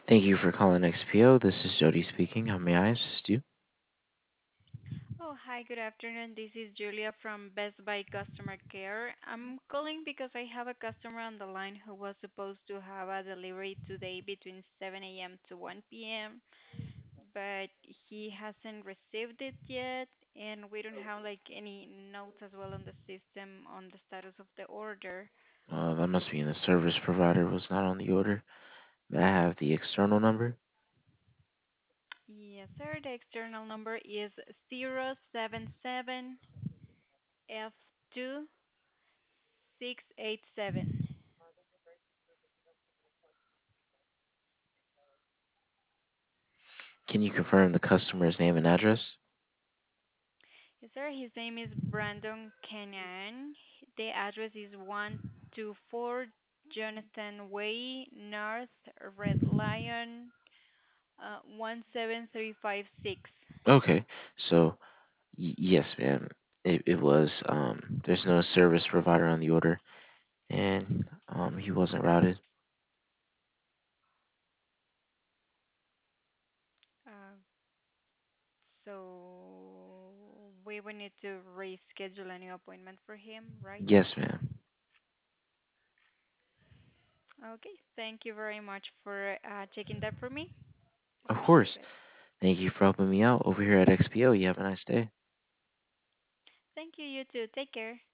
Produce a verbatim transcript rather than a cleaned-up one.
Thank you for calling X P O. This is Jody speaking. How may I assist you? Oh, hi, good afternoon. This is Julia from Best Buy Customer Care. I'm calling because I have a customer on the line who was supposed to have a delivery today between seven a m to one p m, but he hasn't received it yet, and we don't have like any notes as well on the system on the status of the order. Uh, that must mean the service provider was not on the order. May I have the external number? Yes, sir. The external number is zero seven seven F two six eight seven. Can you confirm the customer's name and address? Yes, sir. His name is Brandon Canaan. The address is one two four Jonathan Way, North, Red Lion, uh, one seven three five six. Okay, so y- yes, ma'am. It, it was. Um, there's no service provider on the order, and um, he wasn't routed. Uh, so we will need to reschedule a new appointment for him, right? Yes, ma'am. Okay. Thank you very much for uh, checking that for me. Of Appreciate course. it. Thank you for helping me out over here at X P O. You have a nice day. Thank you. You too. Take care.